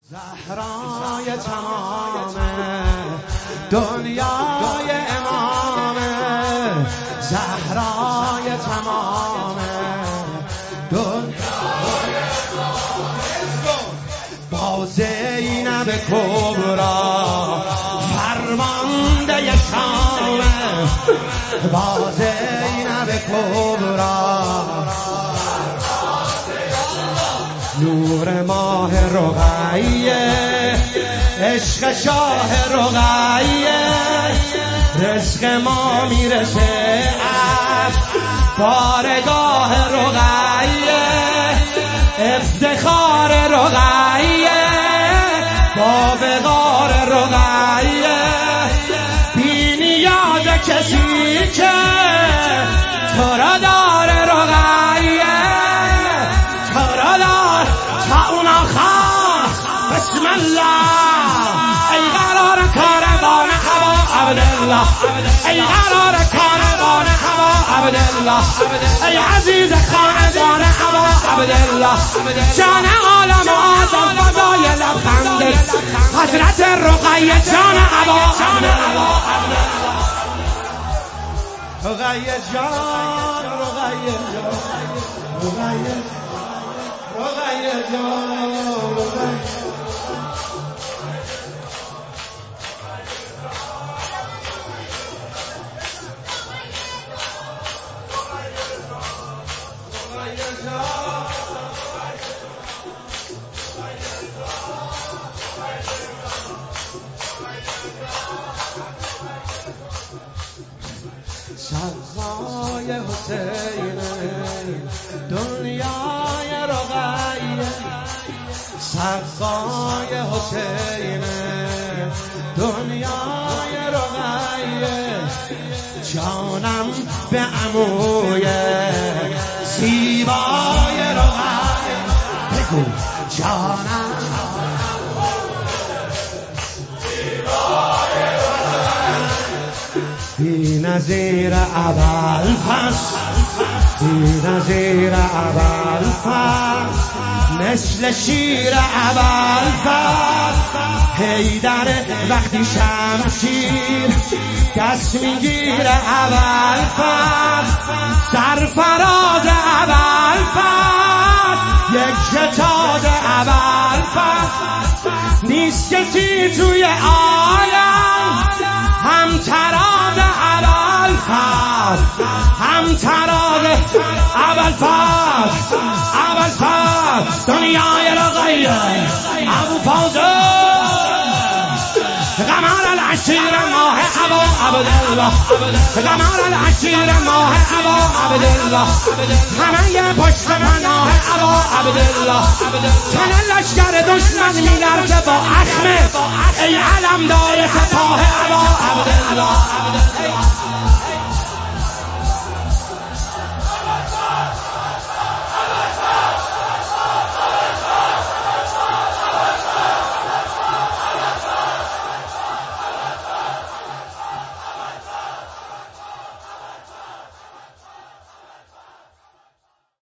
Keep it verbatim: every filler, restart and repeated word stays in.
زهرای تمام دنیای امامه، زهرای تمام دنیای امامه، با زینب کبرا فرمانده شامه، با زینب کبرا نور ماه رقیه، عشق شاه رقیه، رزق ما میرسه از بارگاه رقیه، افتخار رقیه با وقار رقیه، بی نیاز کسی که تو را داره رقیه، تو را دار تا اون آخر بسم الله. ای قرار کاروان هوا عبدالله، ای قرار کاروان هوا عبدالله، ای عزیز خاندان هوا عبدالله، جان عالم و آدم فضای لبخندت حضرت رقیه جان هوا عبدالله، رقیه جان، رقیه جان، رقیه رقیه جان، رقیه سرزای حسین دنیای رقیه، سرزای حسین دنیای رقیه، جانم به عموی زیبای رقیه، بگو جانم بی نظیر ابوالفضل، بی نظیر ابوالفضل، مثل شیر ابوالفضل، حیدر وقتی شمشیر دست میگیره ابوالفضل، سرفراز ابوالفضل، یک کتاب ابوالفضل، نیست کسی توی عالم هم تراز ابوالفضل، هم تراز ابوالفضل، ابوالفضل دنیای رقیه، ابوالفضل قمر العشیر ماه ابا عبدالله، قمر العشیر ماه ابا عبدالله، همه پشت پناه ابا عبدالله، تن لشکر دشمن میلرزه با اخمه، ای علم دار سپاه ابا عبدالله،